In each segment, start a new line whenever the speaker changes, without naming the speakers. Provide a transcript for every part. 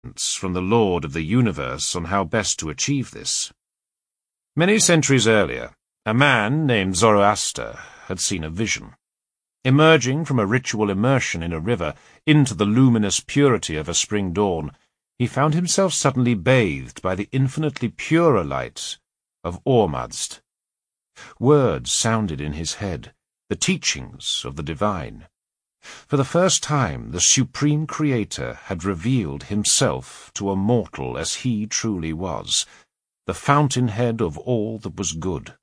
from the Lord of the universe on how best to achieve this. Many centuries earlier, a man named Zoroaster had seen a vision. Emerging from a ritual immersion in a river into the luminous purity of a spring dawn, he found himself suddenly bathed by the infinitely purer light of Ormazd. Words sounded in his head, the teachings of the divine. For the first time, the Supreme Creator had revealed himself to a mortal as he truly was, the fountainhead of all that was good.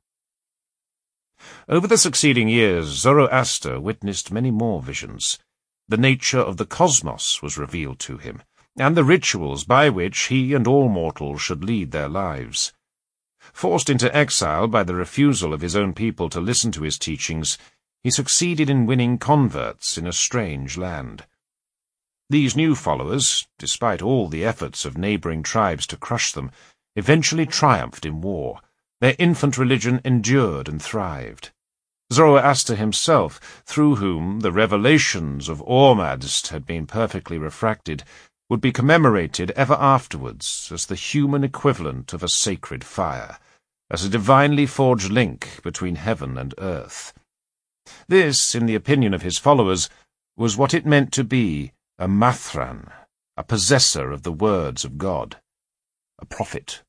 Over the succeeding years, Zoroaster witnessed many more visions. The nature of the cosmos was revealed to him, and the rituals by which he and all mortals should lead their lives. Forced into exile by the refusal of his own people to listen to his teachings, he succeeded in winning converts in a strange land. These new followers, despite all the efforts of neighboring tribes to crush them, eventually triumphed in war. Their infant religion endured and thrived. Zoroaster himself, through whom the revelations of Ormazd had been perfectly refracted, would be commemorated ever afterwards as the human equivalent of a sacred fire, as a divinely forged link between heaven and earth. This, in the opinion of his followers, was what it meant to be a Mathran, a possessor of the words of God, a prophet.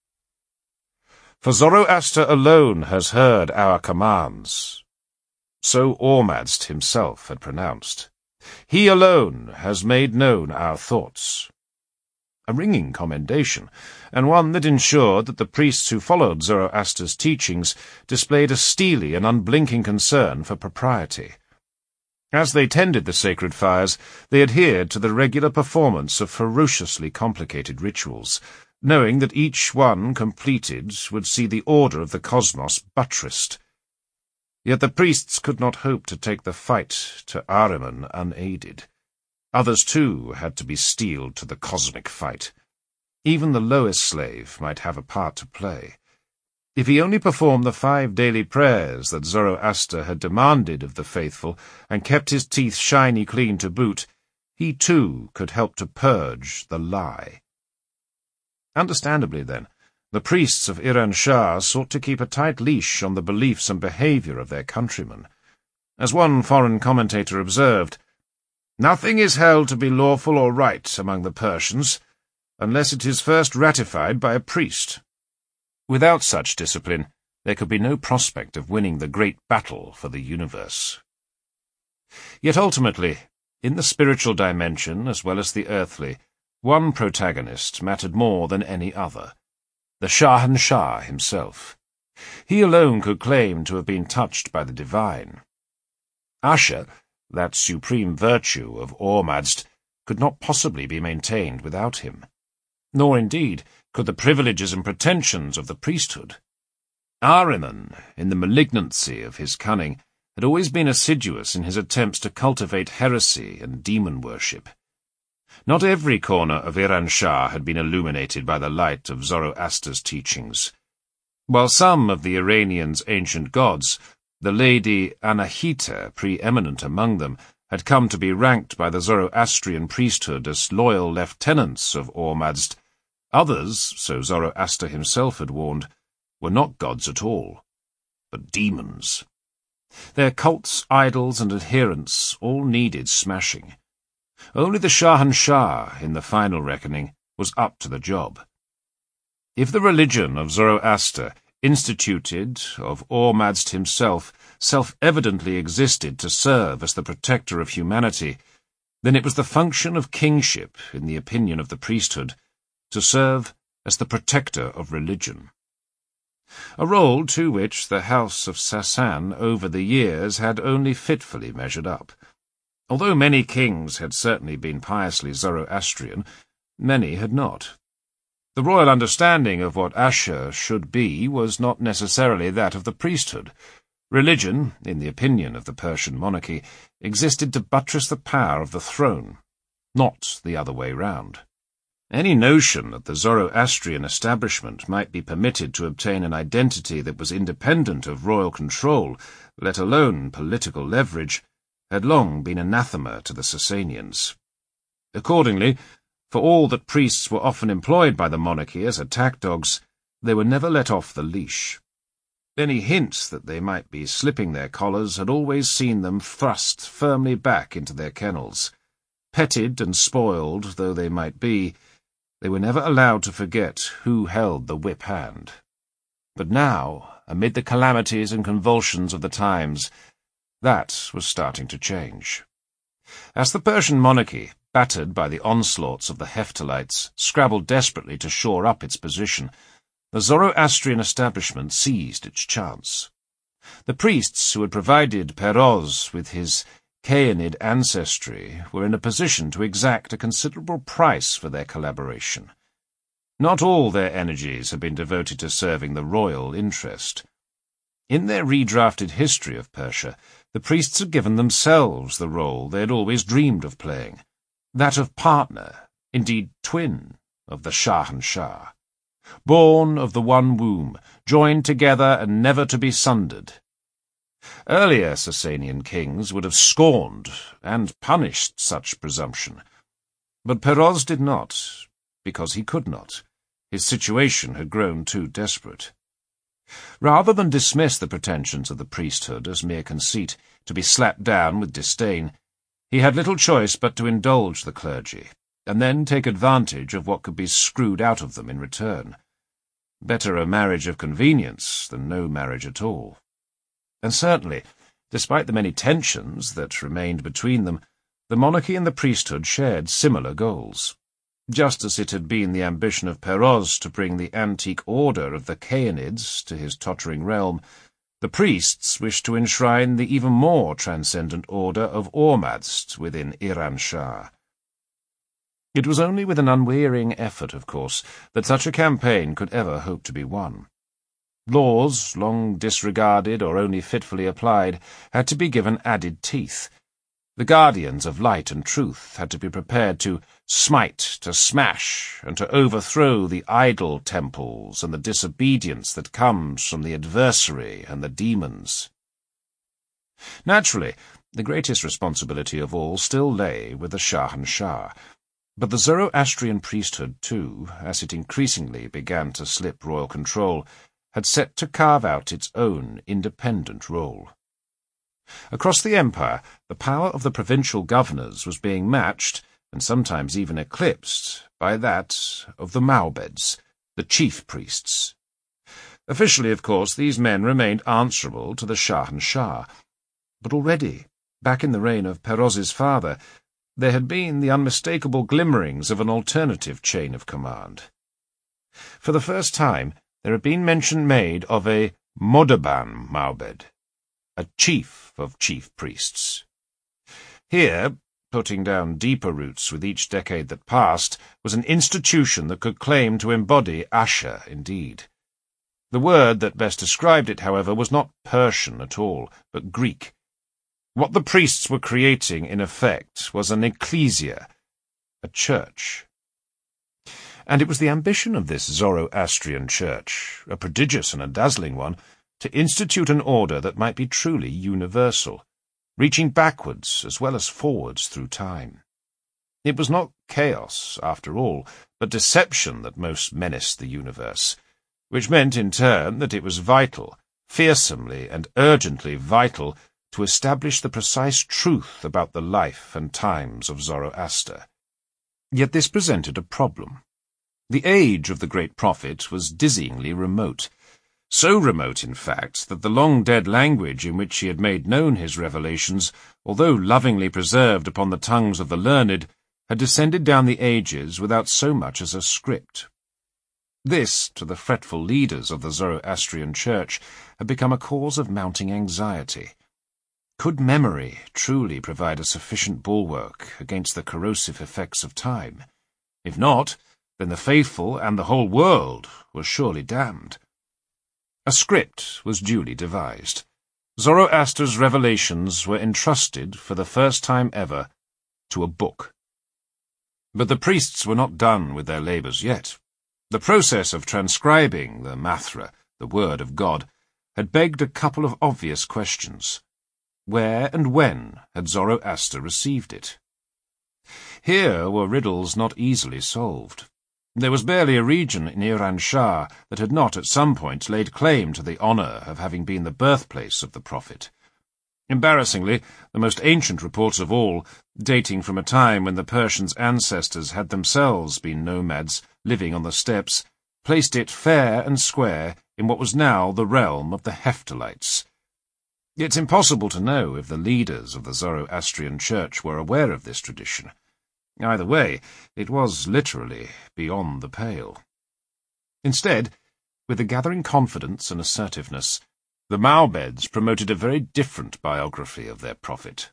For Zoroaster alone has heard our commands. So Ormazd himself had pronounced. He alone has made known our thoughts. A ringing commendation, and one that ensured that the priests who followed Zoroaster's teachings displayed a steely and unblinking concern for propriety. As they tended the sacred fires, they adhered to the regular performance of ferociously complicated rituals, knowing that each one completed would see the order of the cosmos buttressed. Yet the priests could not hope to take the fight to Ahriman unaided. Others, too, had to be steeled to the cosmic fight. Even the lowest slave might have a part to play. If he only performed the 5 daily prayers that Zoroaster had demanded of the faithful, and kept his teeth shiny clean to boot, he too could help to purge the lie. Understandably, then, the priests of Iran-Shah sought to keep a tight leash on the beliefs and behavior of their countrymen. As one foreign commentator observed, "Nothing is held to be lawful or right among the Persians, unless it is first ratified by a priest." Without such discipline, there could be no prospect of winning the great battle for the universe. Yet ultimately, in the spiritual dimension as well as the earthly, one protagonist mattered more than any other, the Shahanshah himself. He alone could claim to have been touched by the divine. Asher, that supreme virtue of Ormazd, could not possibly be maintained without him. Nor, indeed, could the privileges and pretensions of the priesthood. Ahriman, in the malignancy of his cunning, had always been assiduous in his attempts to cultivate heresy and demon worship. Not every corner of Iran-Shah had been illuminated by the light of Zoroaster's teachings. While some of the Iranians' ancient gods, the Lady Anahita preeminent among them, had come to be ranked by the Zoroastrian priesthood as loyal lieutenants of Ormazd, others, so Zoroaster himself had warned, were not gods at all, but demons. Their cults, idols, and adherents all needed smashing. Only the Shahanshah, in the final reckoning, was up to the job. If the religion of Zoroaster, instituted of Ormazd himself, self-evidently existed to serve as the protector of humanity, then it was the function of kingship, in the opinion of the priesthood, to serve as the protector of religion. A role to which the House of Sassan over the years had only fitfully measured up. Although many kings had certainly been piously Zoroastrian, many had not. The royal understanding of what Asher should be was not necessarily that of the priesthood. Religion, in the opinion of the Persian monarchy, existed to buttress the power of the throne, not the other way round. Any notion that the Zoroastrian establishment might be permitted to obtain an identity that was independent of royal control, let alone political leverage, had long been anathema to the Sasanians. Accordingly, For all that priests were often employed by the monarchy as attack dogs, they were never let off the leash. Any hint that they might be slipping their collars had always seen them thrust firmly back into their kennels. Petted and spoiled though they might be, they were never allowed to forget who held the whip hand. But now, amid the calamities and convulsions of the times, that was starting to change. As the Persian monarchy, battered by the onslaughts of the Hephthalites, scrabbled desperately to shore up its position, the Zoroastrian establishment seized its chance. The priests who had provided Perroz with his Chaenid ancestry were in a position to exact a considerable price for their collaboration. Not all their energies had been devoted to serving the royal interest. In their redrafted history of Persia, the priests had given themselves the role they had always dreamed of playing, that of partner, indeed twin, of the Shahanshah. Born of the one womb, joined together and never to be sundered. Earlier Sasanian kings would have scorned and punished such presumption. But Perroz did not, because he could not. His situation had grown too desperate. Rather than dismiss the pretensions of the priesthood as mere conceit, to be slapped down with disdain, he had little choice but to indulge the clergy, and then take advantage of what could be screwed out of them in return. Better a marriage of convenience than no marriage at all. And certainly, despite the many tensions that remained between them, the monarchy and the priesthood shared similar goals. Just as it had been the ambition of Perroz to bring the antique order of the Chaenids to his tottering realm, the priests wished to enshrine the even more transcendent order of Ormazd within Iran-Shah. It was only with an unwearying effort, of course, that such a campaign could ever hope to be won. Laws, long disregarded or only fitfully applied, had to be given added teeth. The guardians of light and truth had to be prepared to smite, to smash, and to overthrow the idol temples and the disobedience that comes from the adversary and the demons. Naturally, the greatest responsibility of all still lay with the Shahanshah, but the Zoroastrian priesthood, too, as it increasingly began to slip royal control, had set to carve out its own independent role. Across the empire, the power of the provincial governors was being matched, and sometimes even eclipsed, by that of the Maubeds, the chief priests. Officially, of course, these men remained answerable to the Shahanshah, but already, back in the reign of Perroz's father, there had been the unmistakable glimmerings of an alternative chain of command. For the first time, there had been mention made of a Modaban Maubed, a chief of chief priests. Here, putting down deeper roots with each decade that passed, was an institution that could claim to embody Asher indeed. The word that best described it, however, was not Persian at all, but Greek. What the priests were creating, in effect, was an ecclesia, a church. And it was the ambition of this Zoroastrian church, a prodigious and a dazzling one, to institute an order that might be truly universal, reaching backwards as well as forwards through time. It was not chaos, after all, but deception that most menaced the universe, which meant in turn that it was vital, fearsomely and urgently vital, to establish the precise truth about the life and times of Zoroaster. Yet this presented a problem. The age of the great prophet was dizzyingly remote, so remote, in fact, that the long-dead language in which he had made known his revelations, although lovingly preserved upon the tongues of the learned, had descended down the ages without so much as a script. This, to the fretful leaders of the Zoroastrian Church, had become a cause of mounting anxiety. Could memory truly provide a sufficient bulwark against the corrosive effects of time? If not, then the faithful and the whole world were surely damned. A script was duly devised. Zoroaster's revelations were entrusted, for the first time ever, to a book. But the priests were not done with their labours yet. The process of transcribing the Mathra, the word of God, had begged a couple of obvious questions. Where and when had Zoroaster received it? Here were riddles not easily solved. There was barely a region in Iran-Shah that had not at some point laid claim to the honour of having been the birthplace of the prophet. Embarrassingly, the most ancient reports of all, dating from a time when the Persians' ancestors had themselves been nomads living on the steppes, placed it fair and square in what was now the realm of the Hephthalites. It's impossible to know if the leaders of the Zoroastrian Church were aware of this tradition. Either way, it was literally beyond the pale. Instead, with the gathering confidence and assertiveness, the Maobeds promoted a very different biography of their prophet.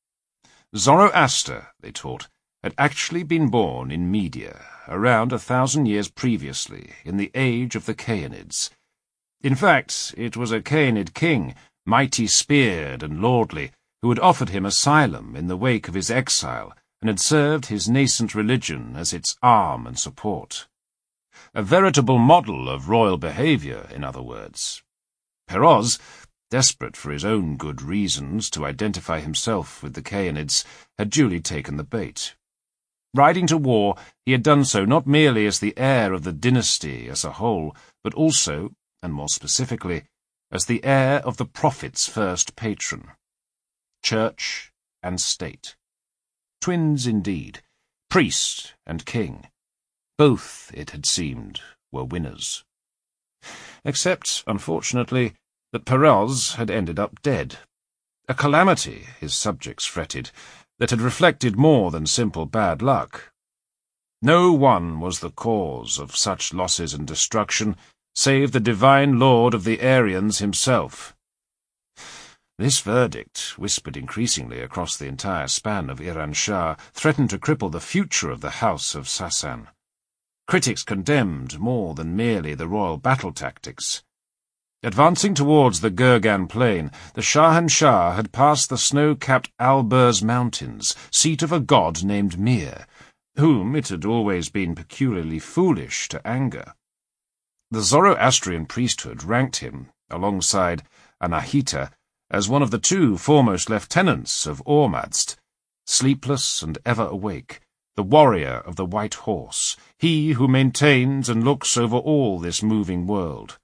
Zoroaster, they taught, had actually been born in Media, around 1,000 years previously, in the age of the Chaonids. In fact, it was a Chaonid king, mighty-speared and lordly, who had offered him asylum in the wake of his exile, and had served his nascent religion as its arm and support. A veritable model of royal behaviour, in other words. Peroz, desperate for his own good reasons to identify himself with the Chaonids, had duly taken the bait. Riding to war, he had done so not merely as the heir of the dynasty as a whole, but also, and more specifically, as the heir of the prophet's first patron. Church and state. Twins indeed, priest and king. Both, it had seemed, were winners. Except, unfortunately, that Peroz had ended up dead. A calamity, his subjects fretted, that had reflected more than simple bad luck. No one was the cause of such losses and destruction, save the divine lord of the Aryans himself. This verdict, whispered increasingly across the entire span of Iran-Shah, threatened to cripple the future of the House of Sassan. Critics condemned more than merely the royal battle tactics. Advancing towards the Gurgan plain, the Shahanshah had passed the snow-capped Alborz mountains, seat of a god named Mir, whom it had always been peculiarly foolish to anger. The Zoroastrian priesthood ranked him, alongside Anahita, as one of the two foremost lieutenants of Ormazd, sleepless and ever awake, the warrior of the white horse, he who maintains and looks over all this moving world.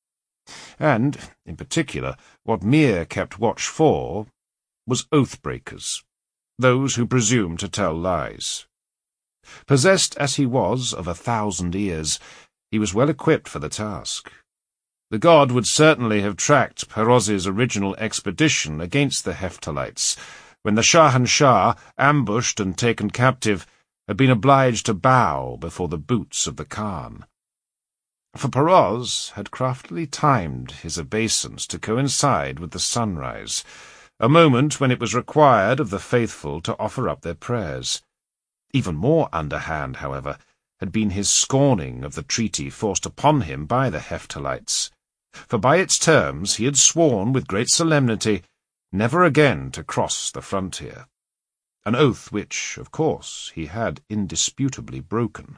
And, in particular, what Mir kept watch for was oath-breakers, those who presumed to tell lies. Possessed as he was of 1,000 ears, he was well equipped for the task. The god would certainly have tracked Peroz's original expedition against the Hephthalites, when the Shahanshah, ambushed and taken captive, had been obliged to bow before the boots of the Khan. For Peroz had craftily timed his obeisance to coincide with the sunrise, a moment when it was required of the faithful to offer up their prayers. Even more underhand, however, had been his scorning of the treaty forced upon him by the Hephthalites, for by its terms he had sworn with great solemnity never again to cross the frontier, an oath which, of course, he had indisputably broken.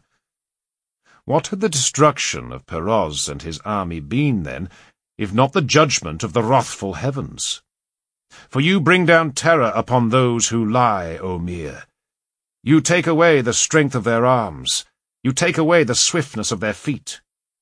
What had the destruction of Peroz and his army been, then, if not the judgment of the wrathful heavens? For you bring down terror upon those who lie, O Mir. You take away the strength of their arms. You take away the swiftness of their feet.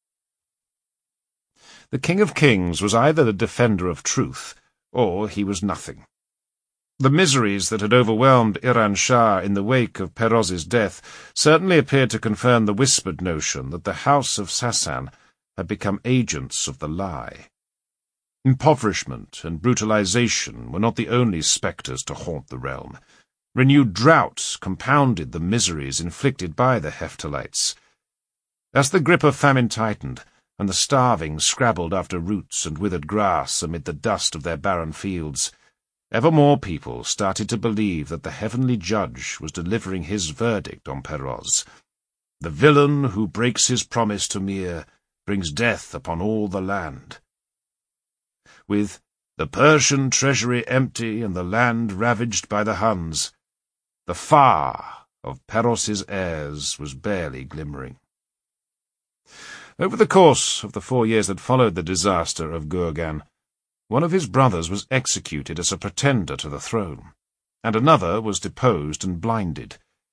The King of Kings was either the defender of truth, or he was nothing. The miseries that had overwhelmed Iran-Shah in the wake of Peroz's death certainly appeared to confirm the whispered notion that the House of Sassan had become agents of the lie. Impoverishment and brutalization were not the only spectres to haunt the realm. Renewed drought compounded the miseries inflicted by the Hephthalites. As the grip of famine tightened, and the starving scrabbled after roots and withered grass amid the dust of their barren fields, ever more people started to believe that the heavenly judge was delivering his verdict on Peroz. The villain who breaks his promise to Mir brings death upon all the land. With the Persian treasury empty and the land ravaged by the Huns, the far of Peroz's heirs was barely glimmering. Over the course of the 4 years that followed the disaster of Gurgan, one of his brothers was executed as a pretender to the throne, and another was deposed and blinded,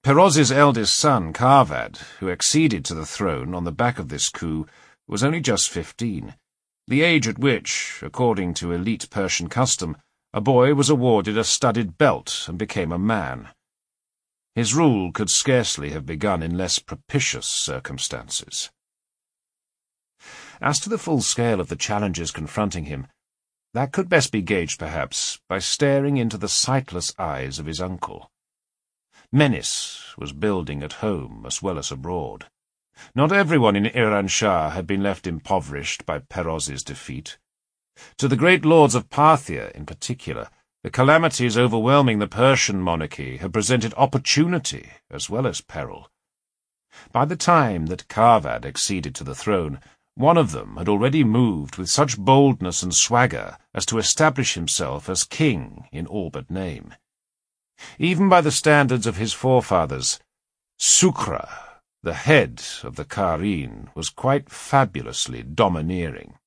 Peroz's eldest son, Karvad, who acceded to the throne on the back of this coup, was only just 15, the age at which, according to elite Persian custom, a boy was awarded a studded belt and became a man. His rule could scarcely have begun in less propitious circumstances. As to the full scale of the challenges confronting him, that could best be gauged, perhaps, by staring into the sightless eyes of his uncle. Menace was building at home as well as abroad. Not everyone in Iranshahr had been left impoverished by Peroz's defeat. To the great lords of Parthia, in particular, the calamities overwhelming the Persian monarchy had presented opportunity as well as peril. By the time that Karvad acceded to the throne, one of them had already moved with such boldness and swagger as to establish himself as king in all but name. Even by the standards of his forefathers, Sukra, the head of the Kareen, was quite fabulously domineering.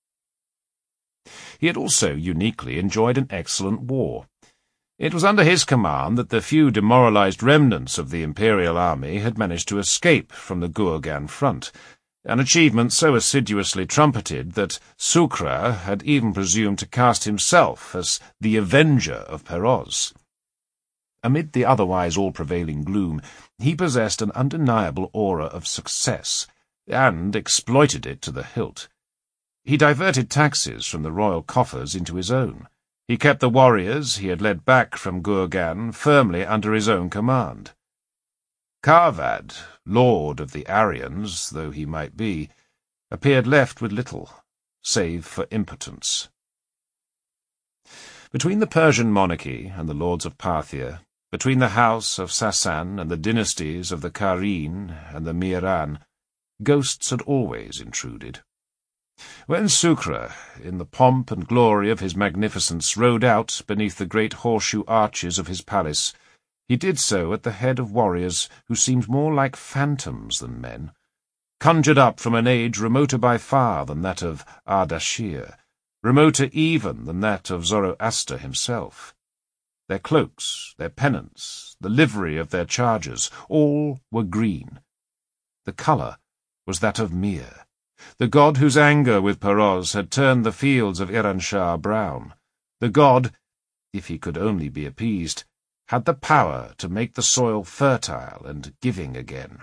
He had also uniquely enjoyed an excellent war. It was under his command that the few demoralized remnants of the imperial army had managed to escape from the Gurgan front, an achievement so assiduously trumpeted that Sukra had even presumed to cast himself as the avenger of Peroz. Amid the otherwise all-prevailing gloom, he possessed an undeniable aura of success, and exploited it to the hilt. He diverted taxes from the royal coffers into his own. He kept the warriors he had led back from Gurgan firmly under his own command. Karvad, lord of the Aryans though he might be, appeared left with little, save for impotence. Between the Persian monarchy and the lords of Parthia, between the house of Sasan and the dynasties of the Kareen and the Miran, ghosts had always intruded. When Sukra, in the pomp and glory of his magnificence, rode out beneath the great horseshoe arches of his palace, he did so at the head of warriors who seemed more like phantoms than men, conjured up from an age remoter by far than that of Ardashir, remoter even than that of Zoroaster himself. Their cloaks, their pennants, the livery of their chargers, all were green. The colour was that of Mir, the god whose anger with Peroz had turned the fields of Iranshahr brown, the god, if he could only be appeased, had the power to make the soil fertile and giving again.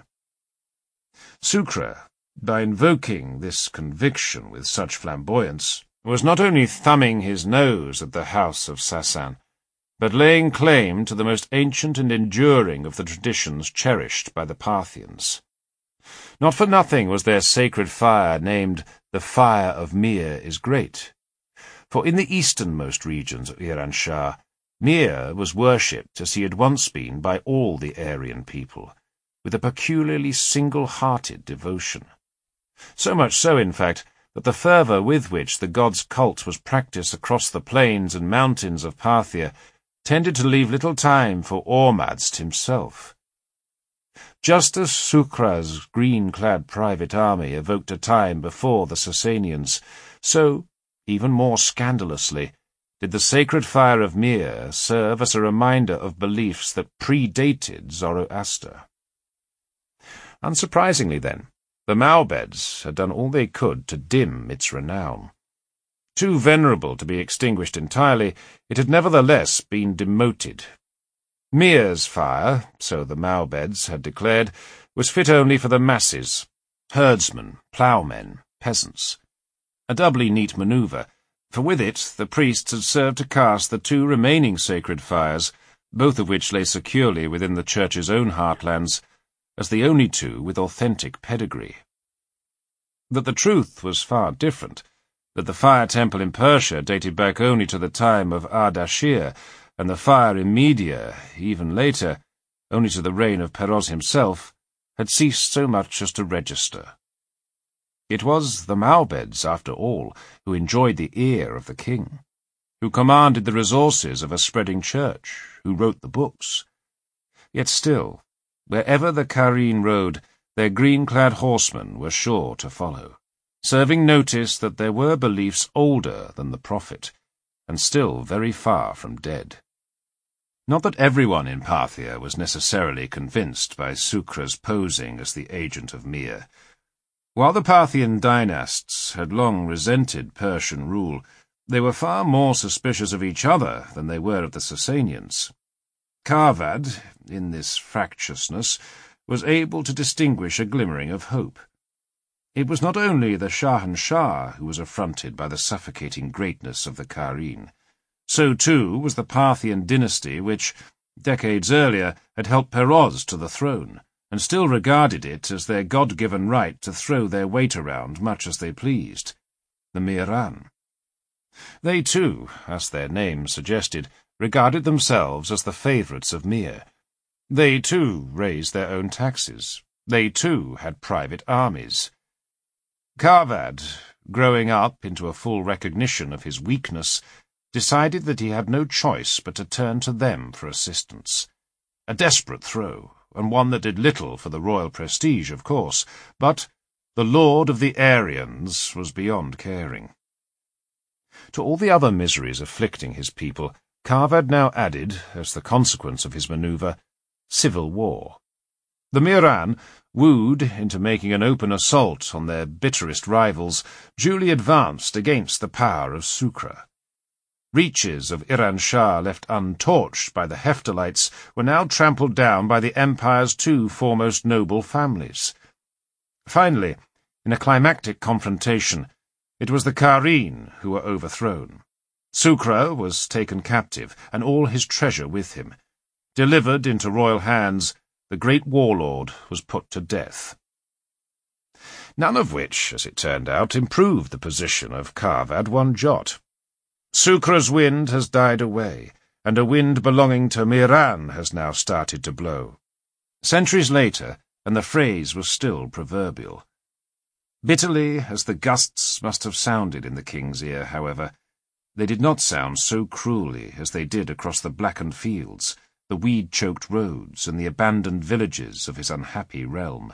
Sukra, by invoking this conviction with such flamboyance, was not only thumbing his nose at the house of Sasan, but laying claim to the most ancient and enduring of the traditions cherished by the Parthians. Not for nothing was their sacred fire named the Fire of Mir is Great, for in the easternmost regions of Iranshahr, Mir was worshipped as he had once been by all the Aryan people, with a peculiarly single-hearted devotion. So much so, in fact, that the fervour with which the god's cult was practised across the plains and mountains of Parthia tended to leave little time for Ormazd himself. Just as Sukra's green-clad private army evoked a time before the Sasanians, so, even more scandalously, did the sacred fire of Mir serve as a reminder of beliefs that predated Zoroaster. Unsurprisingly, then, the Maobeds had done all they could to dim its renown. Too venerable to be extinguished entirely, it had nevertheless been demoted. Mir's fire, so the Maobeds had declared, was fit only for the masses, herdsmen, ploughmen, peasants. A doubly neat manoeuvre, for with it the priests had served to cast the two remaining sacred fires, both of which lay securely within the Church's own heartlands, as the only two with authentic pedigree. That the truth was far different, that the fire temple in Persia dated back only to the time of Ardashir, and the fire in Media, even later, only to the reign of Peroz himself, had ceased so much as to register. It was the Maobeds, after all, who enjoyed the ear of the king, who commanded the resources of a spreading church, who wrote the books. Yet still, wherever the Kareen rode, their green-clad horsemen were sure to follow, serving notice that there were beliefs older than the prophet, and still very far from dead. Not that everyone in Parthia was necessarily convinced by Sukra's posing as the agent of Mir. While the Parthian dynasts had long resented Persian rule, they were far more suspicious of each other than they were of the Sasanians. Karvad, in this fractiousness, was able to distinguish a glimmering of hope. It was not only the Shahanshah who was affronted by the suffocating greatness of the Kareen. So, too, was the Parthian dynasty which, decades earlier, had helped Peroz to the throne, and still regarded it as their God-given right to throw their weight around much as they pleased, the Miran. They, too, as their name suggested, regarded themselves as the favourites of Mir. They, too, raised their own taxes. They, too, had private armies. Karvad, growing up into a full recognition of his weakness, decided that he had no choice but to turn to them for assistance. A desperate throw, and one that did little for the royal prestige, of course, but the Lord of the Aryans was beyond caring. To all the other miseries afflicting his people, Karvad now added, as the consequence of his manoeuvre, civil war. The Miran, wooed into making an open assault on their bitterest rivals, duly advanced against the power of Sukra. Reaches of Iran-Shah left untorched by the Heftalites were now trampled down by the empire's two foremost noble families. Finally, in a climactic confrontation, it was the Kareen who were overthrown. Sukra was taken captive, and all his treasure with him. Delivered into royal hands, the great warlord was put to death. None of which, as it turned out, improved the position of Karvad one jot. Sukra's wind has died away, and a wind belonging to Miran has now started to blow. Centuries later, and the phrase was still proverbial. Bitterly as the gusts must have sounded in the king's ear, however, they did not sound so cruelly as they did across the blackened fields, the weed-choked roads, and the abandoned villages of his unhappy realm.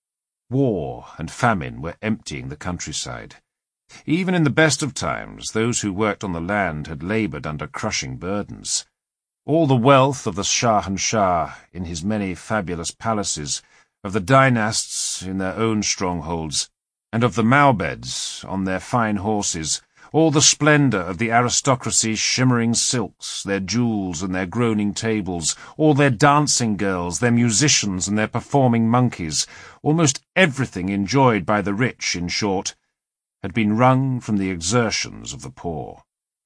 War and famine were emptying the countryside. Even in the best of times, those who worked on the land had laboured under crushing burdens. All the wealth of the Shahanshah in his many fabulous palaces, of the dynasts in their own strongholds, and of the Maubeds on their fine horses, all the splendour of the aristocracy's shimmering silks, their jewels and their groaning tables, all their dancing girls, their musicians and their performing monkeys, almost everything enjoyed by the rich, in short, had been wrung from the exertions of the poor.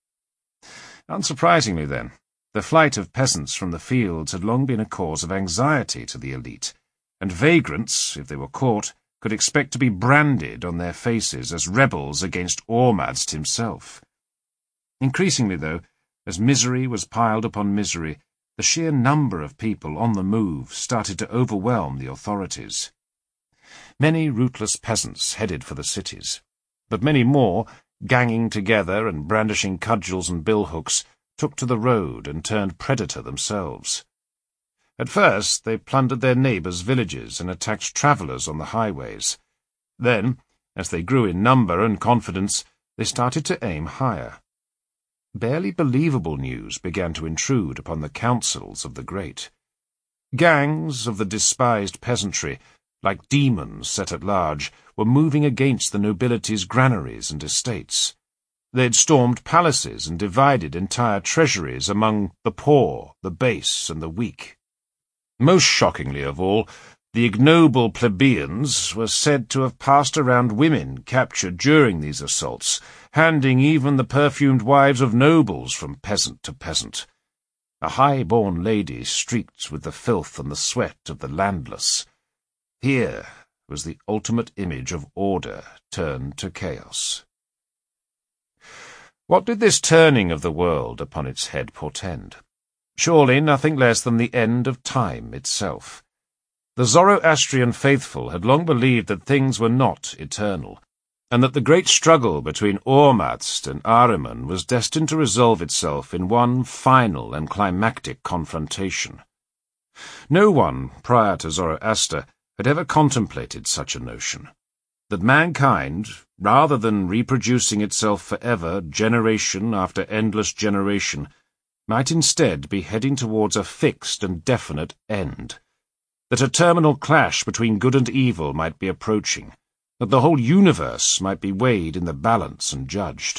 Unsurprisingly, then, the flight of peasants from the fields had long been a cause of anxiety to the elite, and vagrants, if they were caught, could expect to be branded on their faces as rebels against Ormazd himself. Increasingly, though, as misery was piled upon misery, the sheer number of people on the move started to overwhelm the authorities. Many rootless peasants headed for the cities, but many more, ganging together and brandishing cudgels and billhooks, took to the road and turned predator themselves. At first they plundered their neighbours' villages and attacked travellers on the highways. Then, as they grew in number and confidence, they started to aim higher. Barely believable news began to intrude upon the councils of the great. Gangs of the despised peasantry, like demons set at large, were moving against the nobility's granaries and estates. They had stormed palaces and divided entire treasuries among the poor, the base, and the weak. Most shockingly of all, the ignoble plebeians were said to have passed around women captured during these assaults, handing even the perfumed wives of nobles from peasant to peasant. A high-born lady streaked with the filth and the sweat of the landless. Here was the ultimate image of order turned to chaos. What did this turning of the world upon its head portend? Surely nothing less than the end of time itself. The Zoroastrian faithful had long believed that things were not eternal, and that the great struggle between Ormazd and Ahriman was destined to resolve itself in one final and climactic confrontation. No one, prior to Zoroaster, had ever contemplated such a notion, that mankind, rather than reproducing itself forever, generation after endless generation, might instead be heading towards a fixed and definite end, that a terminal clash between good and evil might be approaching, that the whole universe might be weighed in the balance and judged.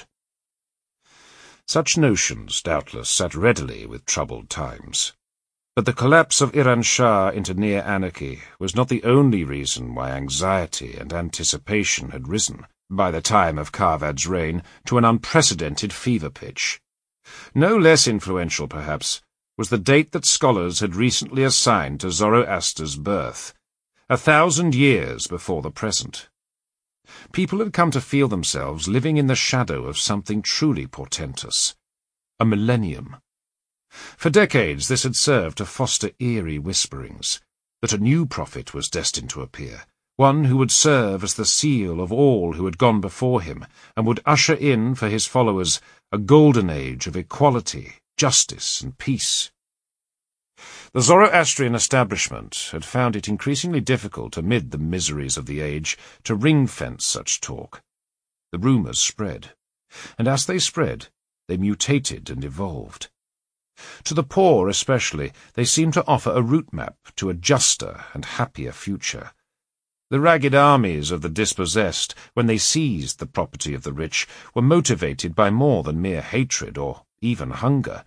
Such notions, doubtless, sat readily with troubled times. But the collapse of Iran-Shah into near anarchy was not the only reason why anxiety and anticipation had risen, by the time of Karvad's reign, to an unprecedented fever pitch. No less influential, perhaps, was the date that scholars had recently assigned to Zoroaster's birth, 1,000 years before the present. People had come to feel themselves living in the shadow of something truly portentous, a millennium. For decades this had served to foster eerie whisperings, that a new prophet was destined to appear, one who would serve as the seal of all who had gone before him, and would usher in for his followers a golden age of equality, justice, and peace. The Zoroastrian establishment had found it increasingly difficult amid the miseries of the age to ring-fence such talk. The rumours spread, and as they spread, they mutated and evolved. To the poor especially, they seemed to offer a route map to a juster and happier future. The ragged armies of the dispossessed, when they seized the property of the rich, were motivated by more than mere hatred or even hunger.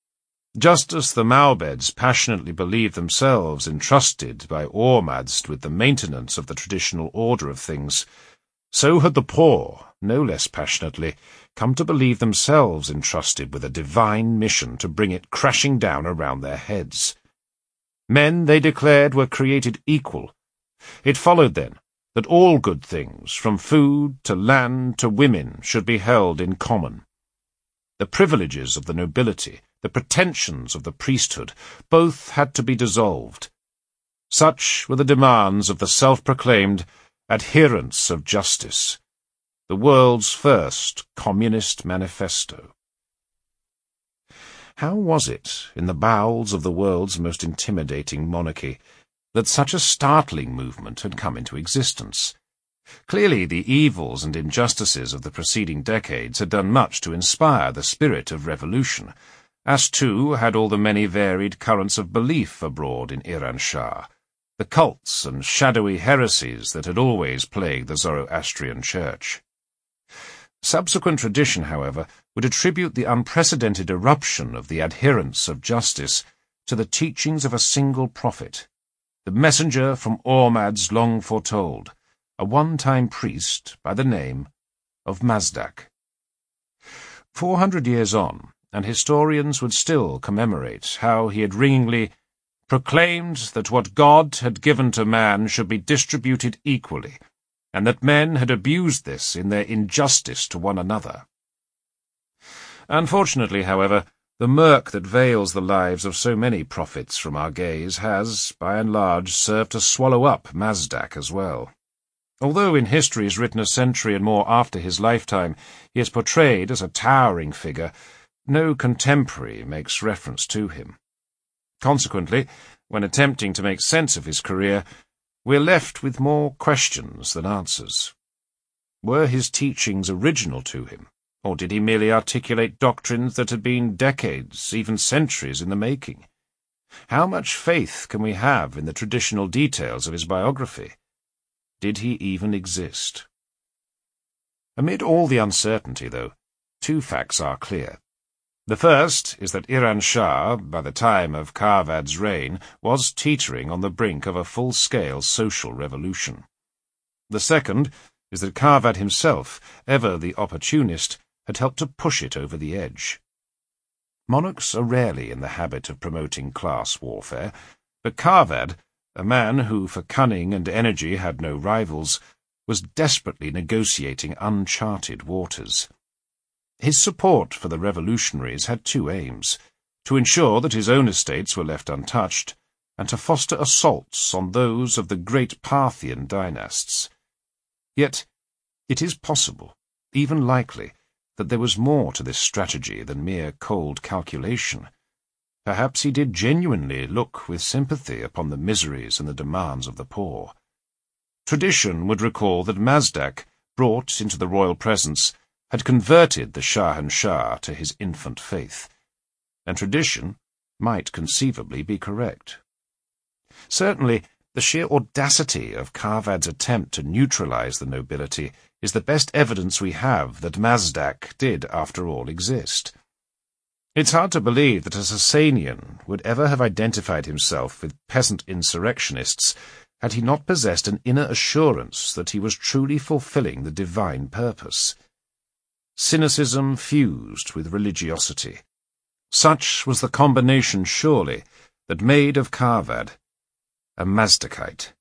Just as the Maobeds passionately believed themselves entrusted by Ormazd with the maintenance of the traditional order of things, so had the poor, no less passionately, come to believe themselves entrusted with a divine mission to bring it crashing down around their heads. Men, they declared, were created equal. It followed, then, that all good things, from food to land to women, should be held in common. The privileges of the nobility, the pretensions of the priesthood, both had to be dissolved. Such were the demands of the self-proclaimed adherents of justice, the world's first communist manifesto. How was it, in the bowels of the world's most intimidating monarchy, that such a startling movement had come into existence? Clearly the evils and injustices of the preceding decades had done much to inspire the spirit of revolution, as too had all the many varied currents of belief abroad in Iran-Shah, the cults and shadowy heresies that had always plagued the Zoroastrian Church. Subsequent tradition, however, would attribute the unprecedented eruption of the adherents of justice to the teachings of a single prophet, the messenger from Ormazd long foretold, a one-time priest by the name of Mazdak. 400 years on, and historians would still commemorate how he had ringingly proclaimed that what God had given to man should be distributed equally, and that men had abused this in their injustice to one another. Unfortunately, however, the murk that veils the lives of so many prophets from our gaze has, by and large, served to swallow up Mazdak as well. Although in histories written a century and more after his lifetime he is portrayed as a towering figure, no contemporary makes reference to him. Consequently, when attempting to make sense of his career, we are left with more questions than answers. Were his teachings original to him, or did he merely articulate doctrines that had been decades, even centuries, in the making? How much faith can we have in the traditional details of his biography? Did he even exist? Amid all the uncertainty, though, two facts are clear. The first is that Iran-Shah, by the time of Karvad's reign, was teetering on the brink of a full-scale social revolution. The second is that Karvad himself, ever the opportunist, had helped to push it over the edge. Monarchs are rarely in the habit of promoting class warfare, but Karvad, a man who for cunning and energy had no rivals, was desperately negotiating uncharted waters. His support for the revolutionaries had two aims: to ensure that his own estates were left untouched, and to foster assaults on those of the great Parthian dynasts. Yet it is possible, even likely, that there was more to this strategy than mere cold calculation. Perhaps he did genuinely look with sympathy upon the miseries and the demands of the poor. Tradition would recall that Mazdak, brought into the royal presence, had converted the Shahanshah to his infant faith. and tradition might conceivably be correct. Certainly, the sheer audacity of Karvad's attempt to neutralize the nobility is the best evidence we have that Mazdak did, after all, exist. It's hard to believe that a Sasanian would ever have identified himself with peasant insurrectionists had he not possessed an inner assurance that he was truly fulfilling the divine purpose. Cynicism fused with religiosity. Such was the combination, surely, that made of Karvad a Mazdakite.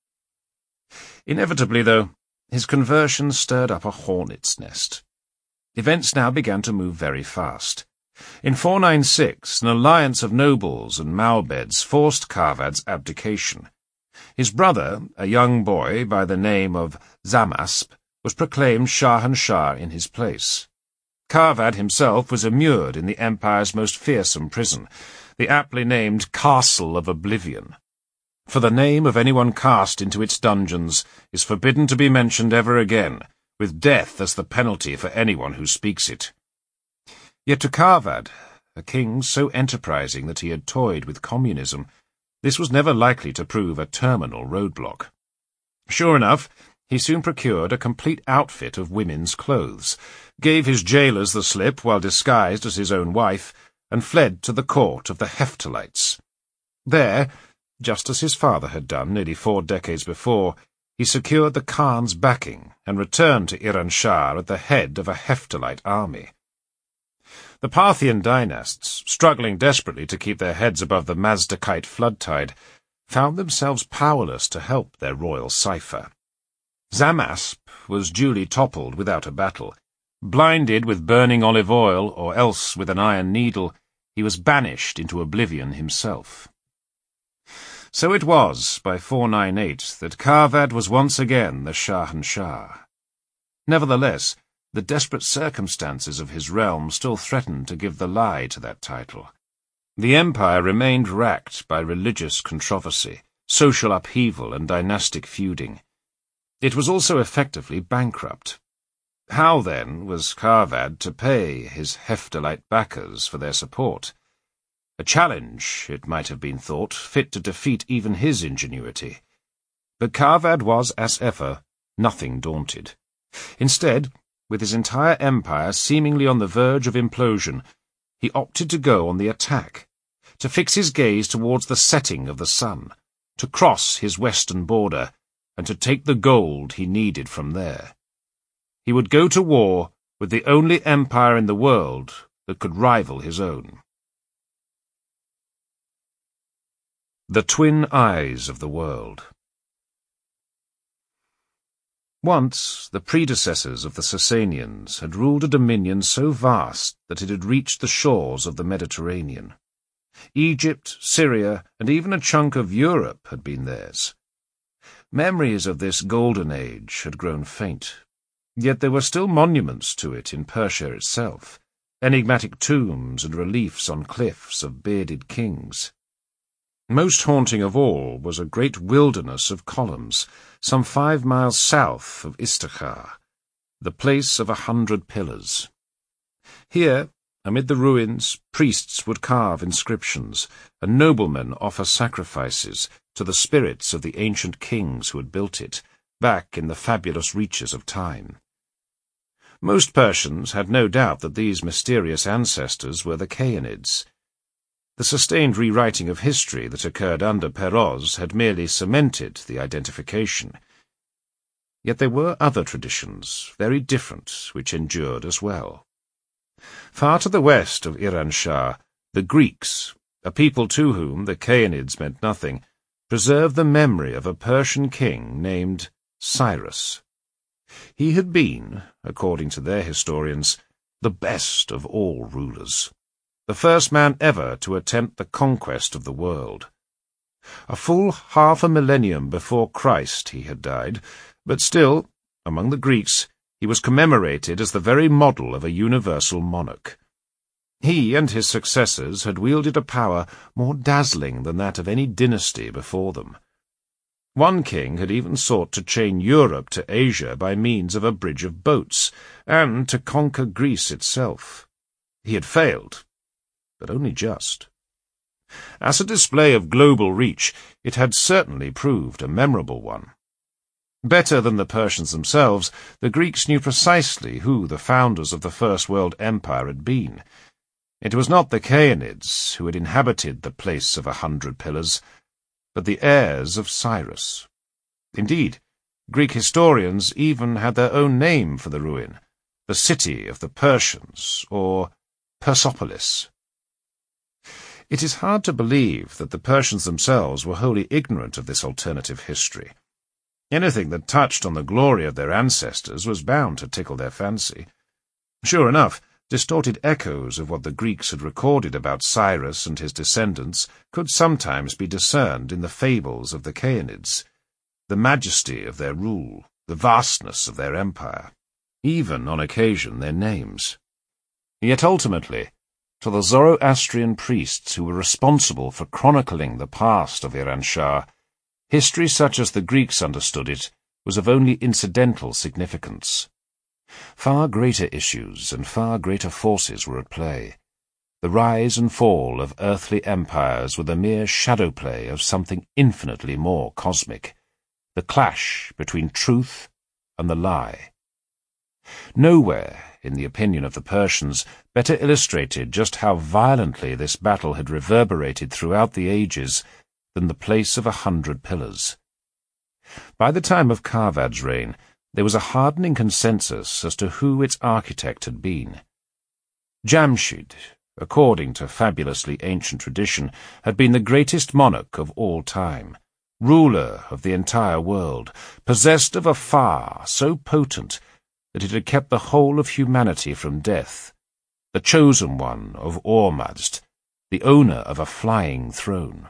Inevitably, though, his conversion stirred up a hornet's nest. Events now began to move very fast. In 496, an alliance of nobles and Maobeds forced Karvad's abdication. His brother, a young boy by the name of Zamasp, was proclaimed Shahanshah in his place. Karvad himself was immured in the empire's most fearsome prison, the aptly named Castle of Oblivion. For the name of anyone cast into its dungeons is forbidden to be mentioned ever again, with death as the penalty for anyone who speaks it. Yet to Karvad, a king so enterprising that he had toyed with communism, this was never likely to prove a terminal roadblock. Sure enough, he soon procured a complete outfit of women's clothes, gave his jailers the slip while disguised as his own wife, and fled to the court of the Heftalites. There, just as his father had done nearly 4 decades before, he secured the Khan's backing and returned to Iranshahr at the head of a Heftalite army. The Parthian dynasts, struggling desperately to keep their heads above the Mazdakite flood tide, found themselves powerless to help their royal cipher. Zamasp was duly toppled without a battle. Blinded with burning olive oil, or else with an iron needle, he was banished into oblivion himself. So it was, by 498, that Karvad was once again the Shahanshah. Nevertheless, the desperate circumstances of his realm still threatened to give the lie to that title. The empire remained racked by religious controversy, social upheaval, and dynastic feuding. It was also effectively bankrupt. How, then, was Karvad to pay his Heftalite backers for their support? A challenge, it might have been thought, fit to defeat even his ingenuity. But Karvad was, as ever, nothing daunted. Instead, with his entire empire seemingly on the verge of implosion, he opted to go on the attack, to fix his gaze towards the setting of the sun, to cross his western border, and to take the gold he needed from there. He would go to war with the only empire in the world that could rival his own. The Twin Eyes of the World. Once, the predecessors of the Sasanians had ruled a dominion so vast that it had reached the shores of the Mediterranean. Egypt, Syria, and even a chunk of Europe had been theirs. Memories of this golden age had grown faint, yet there were still monuments to it in Persia itself, enigmatic tombs and reliefs on cliffs of bearded kings. Most haunting of all was a great wilderness of columns, some 5 miles south of Istakhar, the place of 100 pillars. Here, amid the ruins, priests would carve inscriptions, and noblemen offer sacrifices to the spirits of the ancient kings who had built it, back in the fabulous reaches of time. Most Persians had no doubt that these mysterious ancestors were the Khayanids. The sustained rewriting of history that occurred under Peroz had merely cemented the identification. Yet there were other traditions, very different, which endured as well. Far to the west of Iranshahr, the Greeks, a people to whom the Khayanids meant nothing, preserved the memory of a Persian king named Cyrus. He had been, according to their historians, the best of all rulers, the first man ever to attempt the conquest of the world. A full 1/2 millennium before Christ he had died, but still, among the Greeks, he was commemorated as the very model of a universal monarch. He and his successors had wielded a power more dazzling than that of any dynasty before them. One king had even sought to chain Europe to Asia by means of a bridge of boats, and to conquer Greece itself. He had failed, but only just. As a display of global reach, it had certainly proved a memorable one. Better than the Persians themselves, the Greeks knew precisely who the founders of the First World Empire had been. It was not the Chaonids who had inhabited the place of 100 pillars, but the heirs of Cyrus. Indeed, Greek historians even had their own name for the ruin, the city of the Persians, or Persepolis. It is hard to believe that the Persians themselves were wholly ignorant of this alternative history. Anything that touched on the glory of their ancestors was bound to tickle their fancy. Sure enough, distorted echoes of what the Greeks had recorded about Cyrus and his descendants could sometimes be discerned in the fables of the Chaonids, the majesty of their rule, the vastness of their empire, even, on occasion, their names. Yet ultimately, to the Zoroastrian priests who were responsible for chronicling the past of Iranshahr, history such as the Greeks understood it was of only incidental significance. Far greater issues and far greater forces were at play. The rise and fall of earthly empires were the mere shadow play of something infinitely more cosmic, the clash between truth and the lie. Nowhere, in the opinion of the Persians, better illustrated just how violently this battle had reverberated throughout the ages than the place of 100 pillars. By the time of Karvad's reign, there was a hardening consensus as to who its architect had been. Jamshid, according to fabulously ancient tradition, had been the greatest monarch of all time, ruler of the entire world, possessed of a far so potent that it had kept the whole of humanity from death, the chosen one of Ormazd, the owner of a flying throne.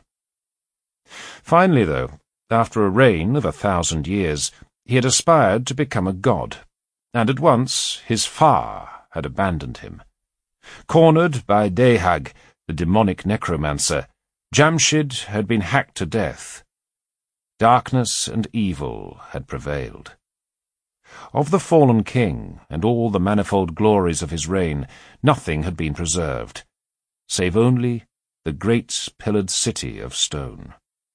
Finally, though, after a reign of 1,000 years, he had aspired to become a god, and at once his Far had abandoned him. Cornered by Dehag, the demonic necromancer, Jamshid had been hacked to death. Darkness and evil had prevailed. Of the fallen king and all the manifold glories of his reign, nothing had been preserved, save only the great pillared city of stone.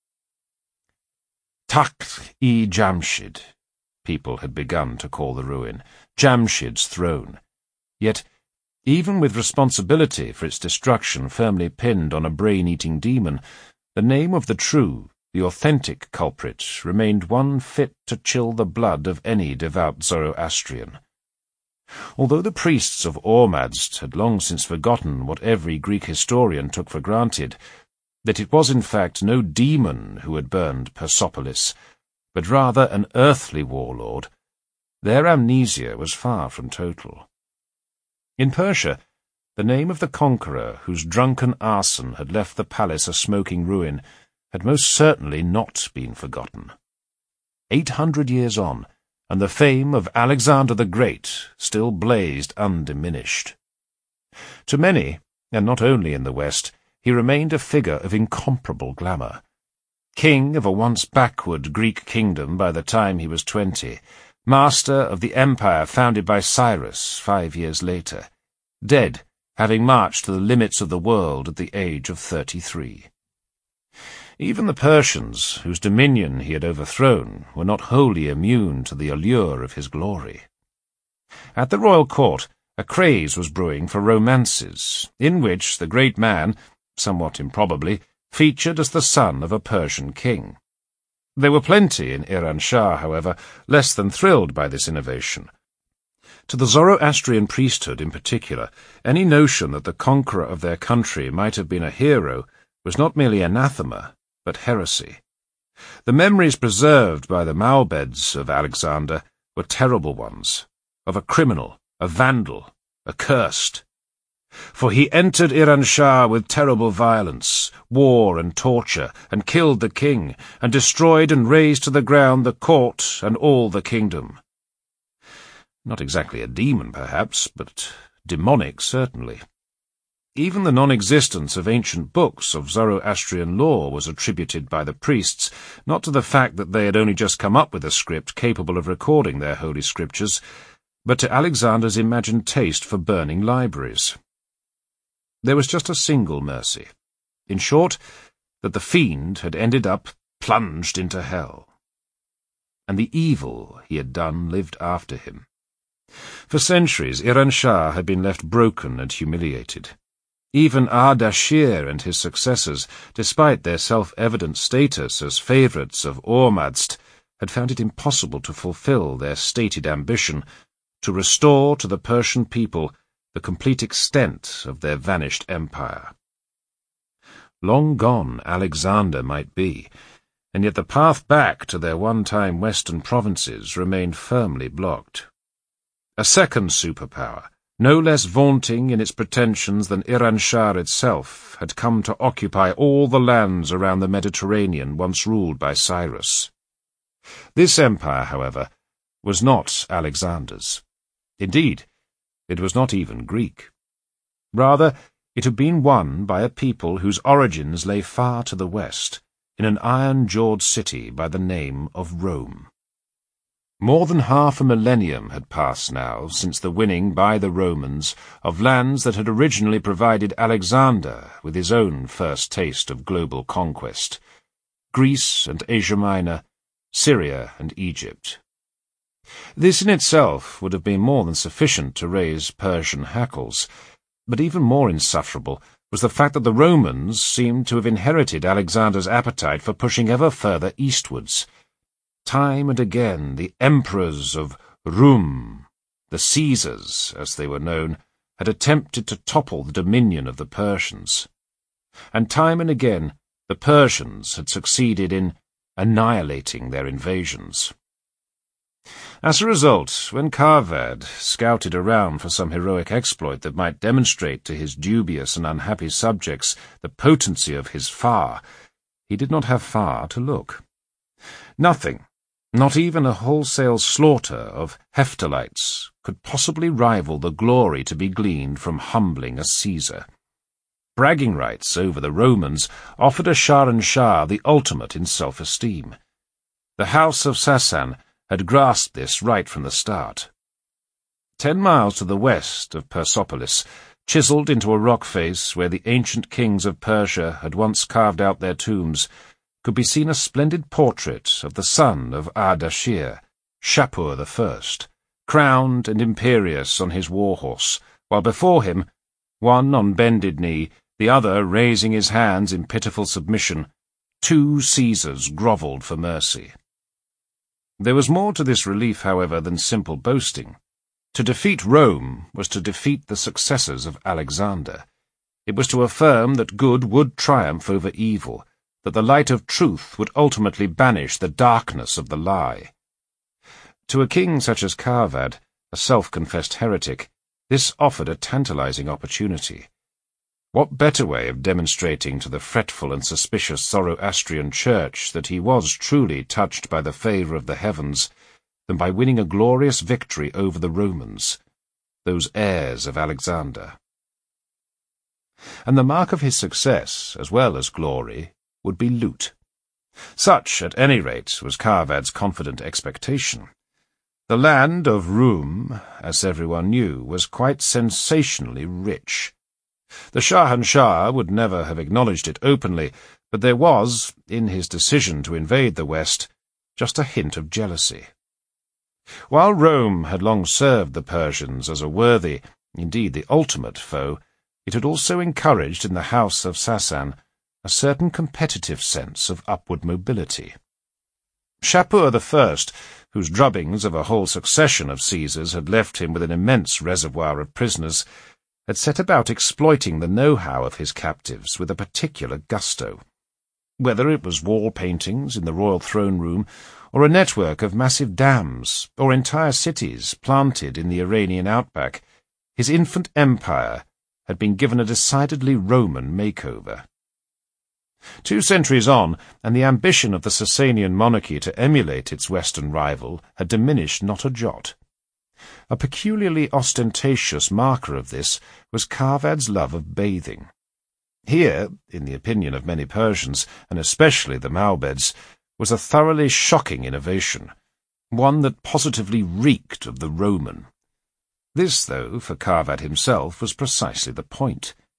Takht-i-Jamshid, people had begun to call the ruin, Jamshid's throne. Yet, even with responsibility for its destruction firmly pinned on a brain-eating demon, the name of the true, the authentic culprit remained one fit to chill the blood of any devout Zoroastrian. Although the priests of Ormazd had long since forgotten what every Greek historian took for granted, that it was in fact no demon who had burned Persepolis, but rather an earthly warlord, their amnesia was far from total. In Persia, the name of the conqueror whose drunken arson had left the palace a smoking ruin had most certainly not been forgotten. 800 years on, and the fame of Alexander the Great still blazed undiminished. To many, and not only in the West, he remained a figure of incomparable glamour. King of a once backward Greek kingdom by the time he was 20, master of the empire founded by Cyrus 5 years later, dead, having marched to the limits of the world at the age of 33. Even the Persians, whose dominion he had overthrown, were not wholly immune to the allure of his glory. At the royal court, a craze was brewing for romances, in which the great man, somewhat improbably, featured as the son of a Persian king. There were plenty in Iranshahr, however, less than thrilled by this innovation. To the Zoroastrian priesthood in particular, any notion that the conqueror of their country might have been a hero was not merely anathema, but heresy. The memories preserved by the Maobeds of Alexander were terrible ones, of a criminal, a vandal, accursed. For he entered Iranshahr with terrible violence, war and torture, and killed the king, and destroyed and razed to the ground the court and all the kingdom. Not exactly a demon, perhaps, but demonic certainly. Even the non-existence of ancient books of Zoroastrian lore was attributed by the priests, not to the fact that they had only just come up with a script capable of recording their holy scriptures, but to Alexander's imagined taste for burning libraries. There was just a single mercy. In short, that the fiend had ended up plunged into hell. And the evil he had done lived after him. For centuries, Iranshahr had been left broken and humiliated. Even Ardashir and his successors, despite their self-evident status as favourites of Ormazd, had found it impossible to fulfil their stated ambition to restore to the Persian people the complete extent of their vanished empire. Long gone Alexander might be, and yet the path back to their one-time western provinces remained firmly blocked. A second superpower, no less vaunting in its pretensions than Iranshahr itself, had come to occupy all the lands around the Mediterranean once ruled by Cyrus. This empire, however, was not Alexander's. Indeed, it was not even Greek. Rather, it had been won by a people whose origins lay far to the west, in an iron-jawed city by the name of Rome. More than half a millennium had passed now since the winning by the Romans of lands that had originally provided Alexander with his own first taste of global conquest: Greece and Asia Minor, Syria and Egypt. This in itself would have been more than sufficient to raise Persian hackles, but even more insufferable was the fact that the Romans seemed to have inherited Alexander's appetite for pushing ever further eastwards. Time and again the emperors of Rum, the Caesars, as they were known, had attempted to topple the dominion of the Persians. And time and again the Persians had succeeded in annihilating their invasions. As a result, when Karvad scouted around for some heroic exploit that might demonstrate to his dubious and unhappy subjects the potency of his Far, he did not have far to look. Nothing, not even a wholesale slaughter of Hephthalites, could possibly rival the glory to be gleaned from humbling a Caesar. Bragging rights over the Romans offered a Shahanshah the ultimate in self-esteem. The house of Sassan had grasped this right from the start. 10 miles to the west of Persepolis, chiselled into a rock face where the ancient kings of Persia had once carved out their tombs, could be seen a splendid portrait of the son of Ardashir, Shapur I, crowned and imperious on his war-horse, while before him, one on bended knee, the other raising his hands in pitiful submission, 2 Caesars grovelled for mercy. There was more to this relief, however, than simple boasting. To defeat Rome was to defeat the successors of Alexander. It was to affirm that good would triumph over evil, that the light of truth would ultimately banish the darkness of the lie. To a king such as Karvad, a self-confessed heretic, this offered a tantalizing opportunity. What better way of demonstrating to the fretful and suspicious Zoroastrian Church that he was truly touched by the favour of the heavens than by winning a glorious victory over the Romans, those heirs of Alexander? And the mark of his success, as well as glory, would be loot. Such, at any rate, was Karvad's confident expectation. The land of Rum, as everyone knew, was quite sensationally rich. The Shahanshah would never have acknowledged it openly, but there was, in his decision to invade the West, just a hint of jealousy. While Rome had long served the Persians as a worthy, indeed the ultimate foe, it had also encouraged in the house of Sassan a certain competitive sense of upward mobility. Shapur I, whose drubbings of a whole succession of Caesars had left him with an immense reservoir of prisoners, had set about exploiting the know-how of his captives with a particular gusto. Whether it was wall paintings in the royal throne room, or a network of massive dams, or entire cities planted in the Iranian outback, his infant empire had been given a decidedly Roman makeover. 2 centuries on, and the ambition of the Sasanian monarchy to emulate its western rival had diminished not a jot. A peculiarly ostentatious marker of this was Karvad's love of bathing. Here, in the opinion of many Persians, and especially the Maubeds, was a thoroughly shocking innovation, one that positively reeked of the Roman. This, though, for Karvad himself, was precisely the point.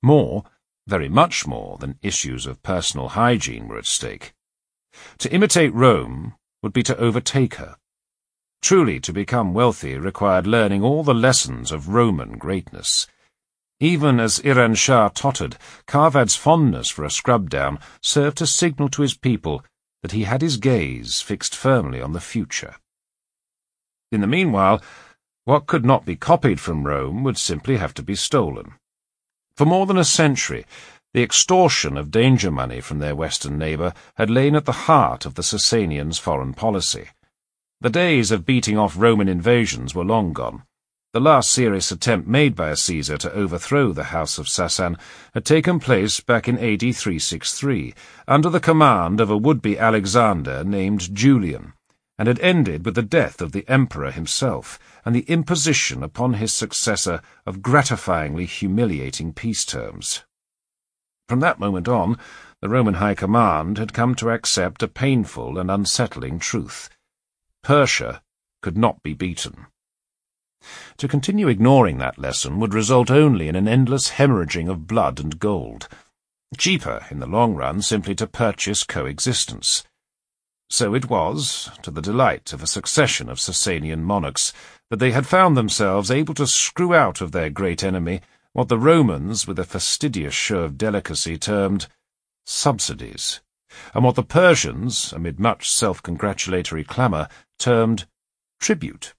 More, very much more, than issues of personal hygiene were at stake. To imitate Rome would be to overtake her. Truly, to become wealthy required learning all the lessons of Roman greatness. Even as Iran Shah tottered, Karvad's fondness for a scrub-down served to signal to his people that he had his gaze fixed firmly on the future. In the meanwhile, what could not be copied from Rome would simply have to be stolen. For more than a century, the extortion of danger money from their western neighbour had lain at the heart of the Sasanians' foreign policy. The days of beating off Roman invasions were long gone. The last serious attempt made by a Caesar to overthrow the House of Sasan had taken place back in AD 363, under the command of a would-be Alexander named Julian, and had ended with the death of the emperor himself and the imposition upon his successor of gratifyingly humiliating peace terms. From that moment on, the Roman High Command had come to accept a painful and unsettling truth. Persia could not be beaten. To continue ignoring that lesson would result only in an endless hemorrhaging of blood and gold. Cheaper, in the long run, simply to purchase coexistence. So it was, to the delight of a succession of Sasanian monarchs, that they had found themselves able to screw out of their great enemy what the Romans, with a fastidious show of delicacy, termed subsidies, and what the Persians, amid much self-congratulatory clamour, termed tribute.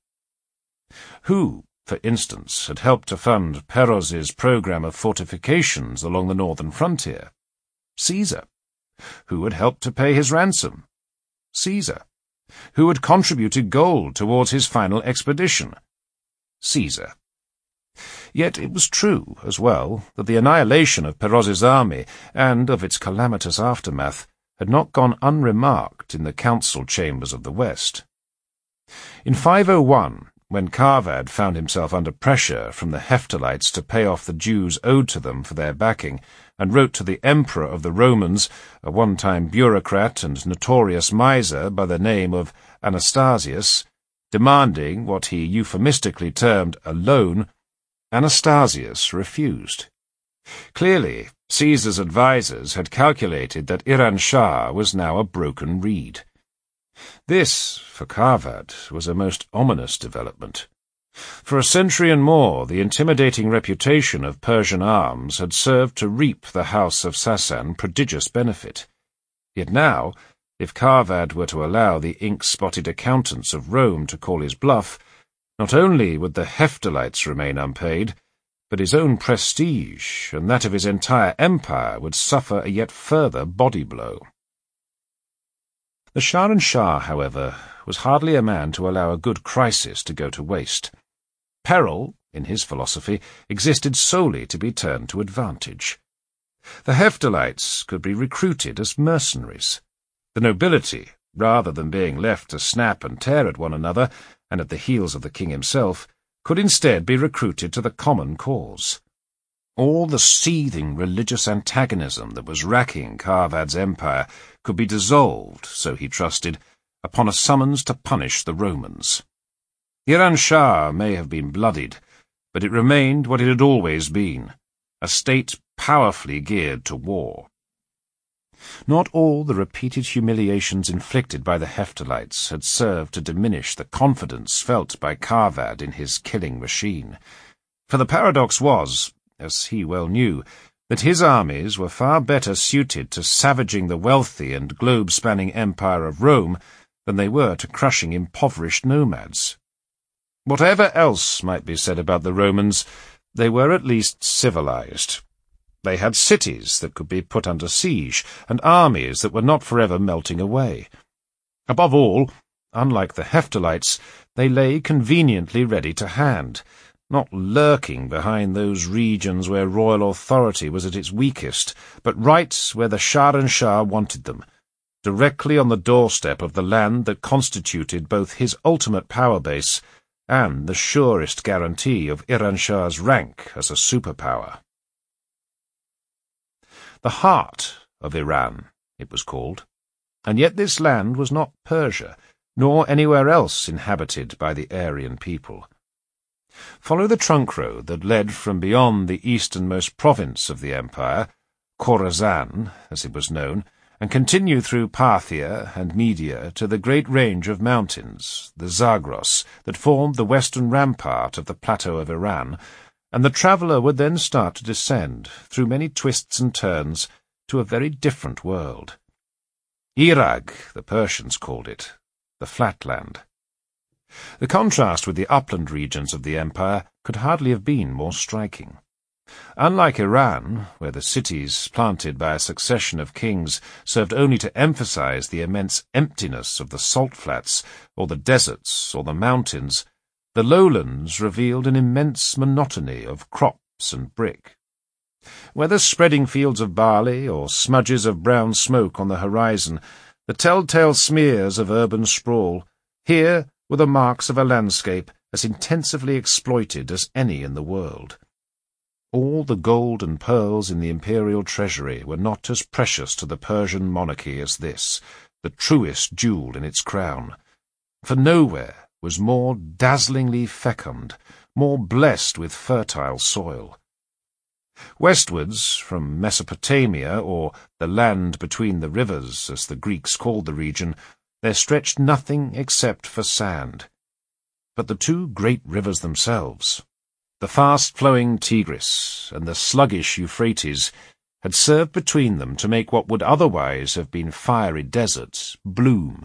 Who, for instance, had helped to fund Peroz's programme of fortifications along the northern frontier? Caesar. Who had helped to pay his ransom? Caesar. Who had contributed gold towards his final expedition? Caesar. Yet it was true, as well, that the annihilation of Peroz's army, and of its calamitous aftermath, had not gone unremarked in the council chambers of the West. In 501, when Karvad found himself under pressure from the Hephthalites to pay off the dues owed to them for their backing, and wrote to the Emperor of the Romans, a one-time bureaucrat and notorious miser by the name of Anastasius, demanding what he euphemistically termed a loan, Anastasius refused. Clearly, Caesar's advisers had calculated that Iran Shah was now a broken reed. This, for Karvad, was a most ominous development. For a century and more, the intimidating reputation of Persian arms had served to reap the House of Sasan prodigious benefit. Yet now, if Karvad were to allow the ink-spotted accountants of Rome to call his bluff, not only would the Hephthalites remain unpaid, but his own prestige and that of his entire empire would suffer a yet further body blow. The Shah, however, was hardly a man to allow a good crisis to go to waste. Peril, in his philosophy, existed solely to be turned to advantage. The Hephthalites could be recruited as mercenaries. The nobility, rather than being left to snap and tear at one another, and at the heels of the king himself, could instead be recruited to the common cause. All the seething religious antagonism that was racking Karvad's empire could be dissolved, so he trusted, upon a summons to punish the Romans. Iran Shah may have been bloodied, but it remained what it had always been, a state powerfully geared to war. Not all the repeated humiliations inflicted by the Hephthalites had served to diminish the confidence felt by Karvad in his killing machine, for the paradox was, as he well knew, that his armies were far better suited to savaging the wealthy and globe-spanning empire of Rome than they were to crushing impoverished nomads. Whatever else might be said about the Romans, they were at least civilized. They had cities that could be put under siege, and armies that were not forever melting away. Above all, unlike the Hephthalites, they lay conveniently ready to hand, not lurking behind those regions where royal authority was at its weakest, but right where the Shah wanted them, directly on the doorstep of the land that constituted both his ultimate power base and the surest guarantee of Iran Shah's rank as a superpower. The heart of Iran, it was called, and yet this land was not Persia, nor anywhere else inhabited by the Aryan people. Follow the trunk road that led from beyond the easternmost province of the empire, Khorasan, as it was known, and continue through Parthia and Media to the great range of mountains, the Zagros, that formed the western rampart of the plateau of Iran, and the traveller would then start to descend, through many twists and turns, to a very different world. Iraq, the Persians called it, the flatland. The contrast with the upland regions of the empire could hardly have been more striking. Unlike Iran, where the cities planted by a succession of kings served only to emphasize the immense emptiness of the salt flats, or the deserts, or the mountains, the lowlands revealed an immense monotony of crops and brick. Whether spreading fields of barley or smudges of brown smoke on the horizon, the telltale smears of urban sprawl, here were the marks of a landscape as intensively exploited as any in the world. All the gold and pearls in the imperial treasury were not as precious to the Persian monarchy as this, the truest jewel in its crown, for nowhere was more dazzlingly fecund, more blessed with fertile soil. Westwards, from Mesopotamia, or the land between the rivers, as the Greeks called the region, there stretched nothing except for sand. But the two great rivers themselves, the fast-flowing Tigris and the sluggish Euphrates, had served between them to make what would otherwise have been fiery deserts bloom.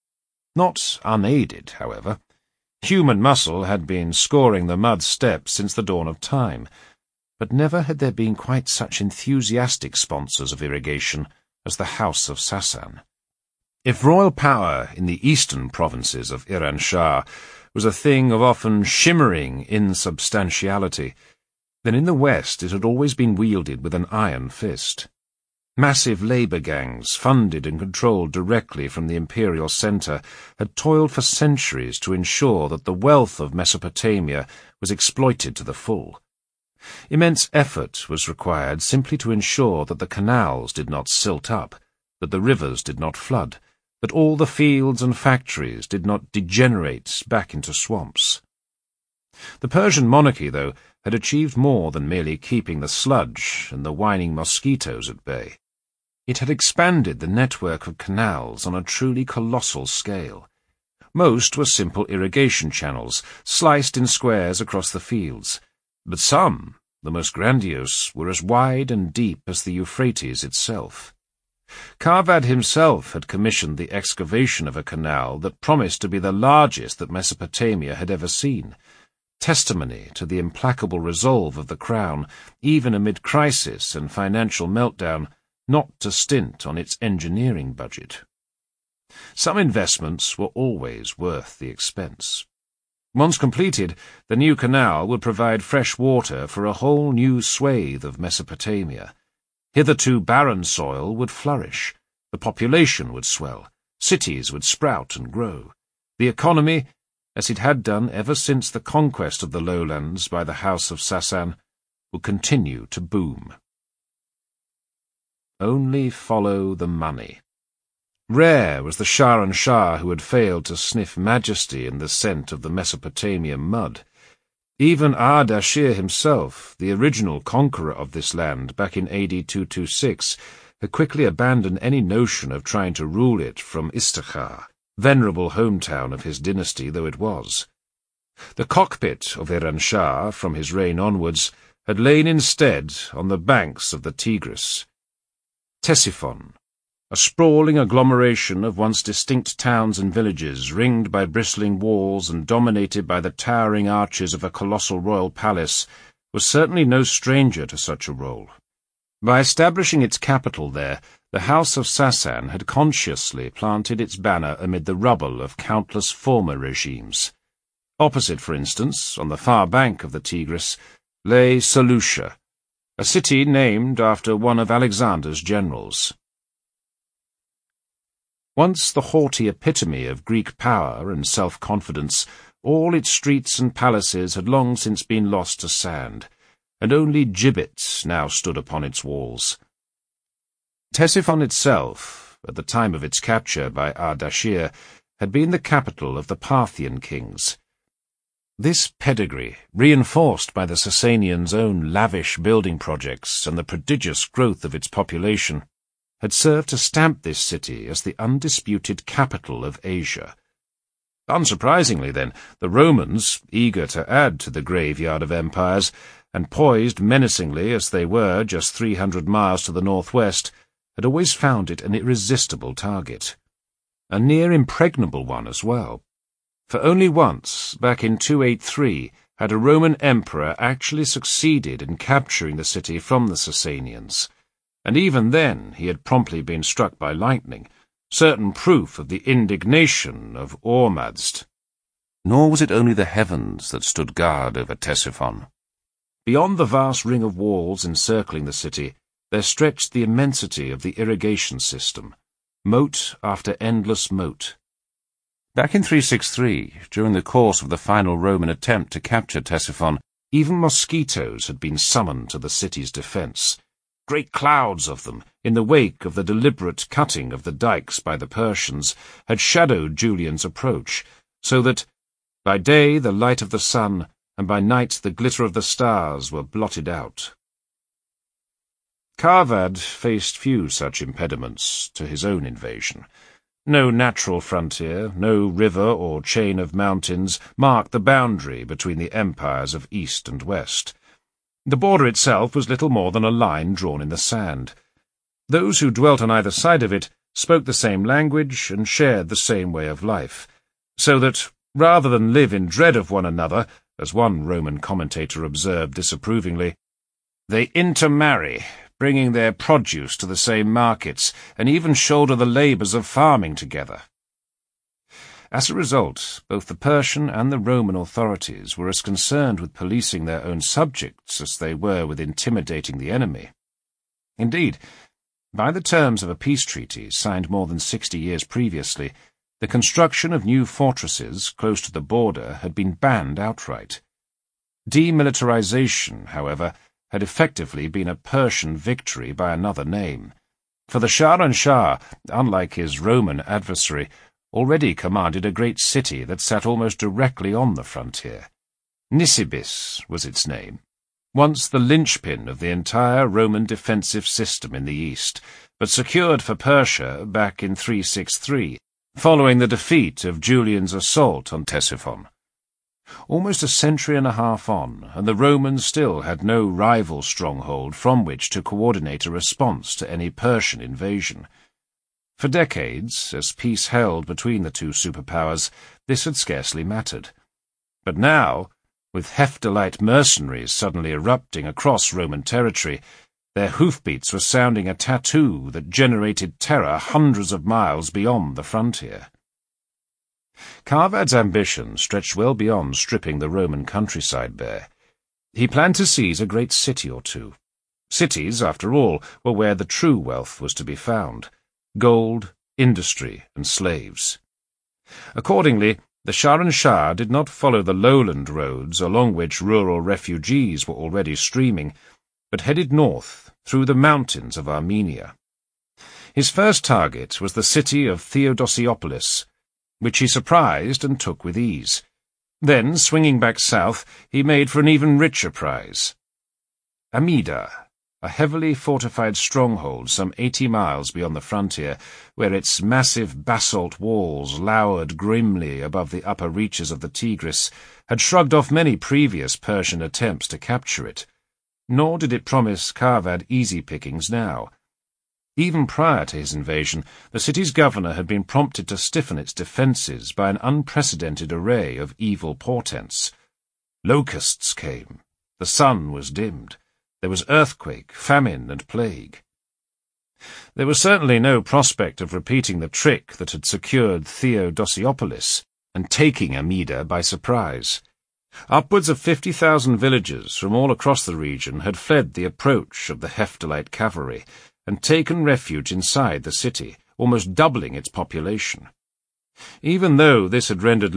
Not unaided, however. Human muscle had been scoring the mud steppes since the dawn of time, but never had there been quite such enthusiastic sponsors of irrigation as the House of Sassan. If royal power in the eastern provinces of Iran-Shah was a thing of often shimmering insubstantiality, then in the west it had always been wielded with an iron fist. Massive labour gangs, funded and controlled directly from the imperial centre, had toiled for centuries to ensure that the wealth of Mesopotamia was exploited to the full. Immense effort was required simply to ensure that the canals did not silt up, that the rivers did not flood, that all the fields and factories did not degenerate back into swamps. The Persian monarchy, though, had achieved more than merely keeping the sludge and the whining mosquitoes at bay. It had expanded the network of canals on a truly colossal scale. Most were simple irrigation channels, sliced in squares across the fields, but some, the most grandiose, were as wide and deep as the Euphrates itself. Karvad himself had commissioned the excavation of a canal that promised to be the largest that Mesopotamia had ever seen, testimony to the implacable resolve of the crown, even amid crisis and financial meltdown, not to stint on its engineering budget. Some investments were always worth the expense. Once completed, the new canal would provide fresh water for a whole new swathe of Mesopotamia. Hitherto barren soil would flourish, the population would swell, cities would sprout and grow. The economy, as it had done ever since the conquest of the lowlands by the House of Sassan, would continue to boom. Only follow the money. Rare was the Shah who had failed to sniff majesty in the scent of the Mesopotamian mud. Even Ardashir himself, the original conqueror of this land back in AD 226, had quickly abandoned any notion of trying to rule it from Istakhar, venerable hometown of his dynasty though it was. The cockpit of Iran-Shah, from his reign onwards, had lain instead on the banks of the Tigris. Ctesiphon, a sprawling agglomeration of once distinct towns and villages, ringed by bristling walls and dominated by the towering arches of a colossal royal palace, was certainly no stranger to such a role. By establishing its capital there, the House of Sassan had consciously planted its banner amid the rubble of countless former regimes. Opposite, for instance, on the far bank of the Tigris, lay Seleucia, a city named after one of Alexander's generals. Once the haughty epitome of Greek power and self-confidence, all its streets and palaces had long since been lost to sand, and only gibbets now stood upon its walls. Ctesiphon itself, at the time of its capture by Ardashir, had been the capital of the Parthian kings. This pedigree, reinforced by the Sasanians' own lavish building projects and the prodigious growth of its population, had served to stamp this city as the undisputed capital of Asia. Unsurprisingly, then, the Romans, eager to add to the graveyard of empires, and poised menacingly as they were just 300 miles to the northwest, had always found it an irresistible target. A near impregnable one as well. For only once, back in 283, had a Roman emperor actually succeeded in capturing the city from the Sasanians, and even then he had promptly been struck by lightning, certain proof of the indignation of Ormazd. Nor was it only the heavens that stood guard over Ctesiphon. Beyond the vast ring of walls encircling the city, there stretched the immensity of the irrigation system, moat after endless moat. Back in 363, during the course of the final Roman attempt to capture Ctesiphon, even mosquitoes had been summoned to the city's defence. Great clouds of them, in the wake of the deliberate cutting of the dikes by the Persians, had shadowed Julian's approach, so that by day the light of the sun, and by night the glitter of the stars were blotted out. Carvad faced few such impediments to his own invasion. No natural frontier, no river or chain of mountains marked the boundary between the empires of East and West. The border itself was little more than a line drawn in the sand. Those who dwelt on either side of it spoke the same language and shared the same way of life, so that, rather than live in dread of one another, as one Roman commentator observed disapprovingly, they intermarry, bringing their produce to the same markets, and even shoulder the labours of farming together. As a result, both the Persian and the Roman authorities were as concerned with policing their own subjects as they were with intimidating the enemy. Indeed, by the terms of a peace treaty signed more than 60 years previously, the construction of new fortresses close to the border had been banned outright. Demilitarization, however, had effectively been a Persian victory by another name, for the Shahrunshah, unlike his Roman adversary, already commanded a great city that sat almost directly on the frontier. Nisibis was its name, once the linchpin of the entire Roman defensive system in the east, but secured for Persia back in 363, following the defeat of Julian's assault on Ctesiphon. Almost a century and a half on, and the Romans still had no rival stronghold from which to coordinate a response to any Persian invasion. For decades, as peace held between the two superpowers, this had scarcely mattered. But now, with Hephthalite mercenaries suddenly erupting across Roman territory, their hoofbeats were sounding a tattoo that generated terror hundreds of miles beyond the frontier. Carvad's ambition stretched well beyond stripping the Roman countryside bare. He planned to seize a great city or two. Cities, after all, were where the true wealth was to be found: gold, industry, and slaves. Accordingly, the Shahrunshah did not follow the lowland roads along which rural refugees were already streaming, but headed north through the mountains of Armenia. His first target was the city of Theodosiopolis, which he surprised and took with ease. Then, swinging back south, he made for an even richer prize: Amida, a heavily fortified stronghold some 80 miles beyond the frontier, where its massive basalt walls lowered grimly above the upper reaches of the Tigris, had shrugged off many previous Persian attempts to capture it. Nor did it promise Carvad easy pickings now. Even prior to his invasion, the city's governor had been prompted to stiffen its defences by an unprecedented array of evil portents. Locusts came. The sun was dimmed. There was earthquake, famine, and plague. There was certainly no prospect of repeating the trick that had secured Theodosiopolis and taking Amida by surprise. Upwards of 50,000 villagers from all across the region had fled the approach of the Hephthalite cavalry and taken refuge inside the city, almost doubling its population. Even though this had rendered